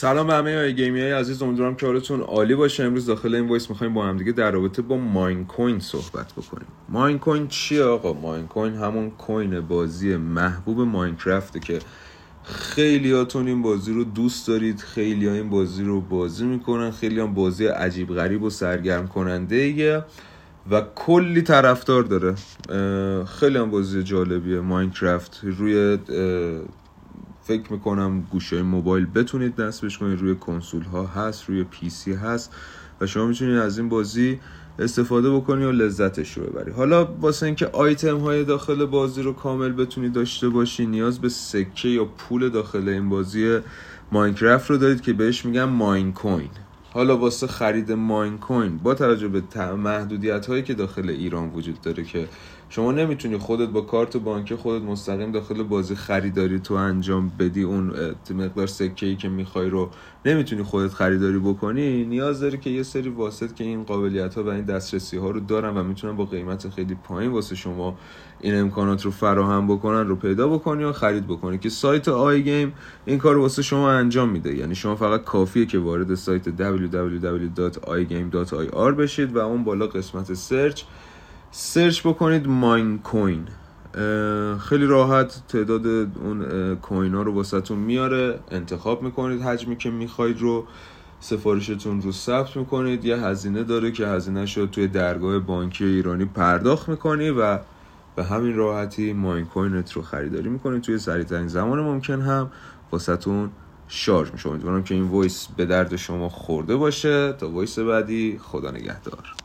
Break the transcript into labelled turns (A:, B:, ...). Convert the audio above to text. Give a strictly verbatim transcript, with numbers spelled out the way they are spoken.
A: سلام به همه آی گیمی های عزیز، امیدوارم که حالتون عالی باشه. امروز داخل این وایس میخوایم با هم دیگه در رابطه با ماین کوین صحبت بکنیم. ماین کوین چیه آقا؟ ماین کوین همون کوین بازی محبوب ماینکرافته که خیلیاتون این بازی رو دوست دارید، خیلی ها این بازی رو بازی میکنن، خیلی هم بازی عجیب غریب و سرگرم کننده ایه و کلی طرفدار داره. خیلی هم بازی جالبیه ماینکرافت. روی فکر میکنم گوشه موبایل بتونید نصبش کنید، روی کنسول ها هست، روی پی سی هست و شما میتونید از این بازی استفاده بکنی و لذتش رو ببری. حالا واسه اینکه آیتم های داخل بازی رو کامل بتونی داشته باشی نیاز به سکه یا پول داخل این بازی ماینکرافت رو دارید که بهش میگن ماین کوین. حالا واسه خرید ماین کوین با توجه به محدودیت هایی که داخل ایران وجود داره که شما نمیتونی خودت با کارت بانکی خودت مستقیم داخل بازی خریداری تو انجام بدی، اون مقدار سکه‌ای که میخوای رو نمیتونی خودت خریداری بکنی، نیاز داری که یه سری واسط که این قابلیت ها و این دسترسی ها رو دارن و میتونن با قیمت خیلی پایین واسه شما این امکانات رو فراهم بکنن رو پیدا بکنی و خرید بکنی که سایت آی گیم این کار رو واسه شما انجام میده. یعنی شما فقط کافیه که وارد سایت دبلیو دبلیو دبلیو دات آی گیم دات آی آر بشید و اون بالا قسمت سرچ سرچ بکنید ماین کوین. خیلی راحت تعداد اون کوین ها رو واسهتون میاره، انتخاب میکنید حجمی که میخواید رو، سفارشتون رو ثبت میکنید، یه هزینه داره که هزینه شد توی درگاه بانکی ایرانی پرداخت میکنی و به همین راحتی ماین کوینت رو خریداری میکنید. توی سریع‌ترین زمان ممکن هم واسهتون شارژ میشه. امیدوارم که این وایس به درد شما خورده باشه. تا وایس بعدی، خدا نگهدار.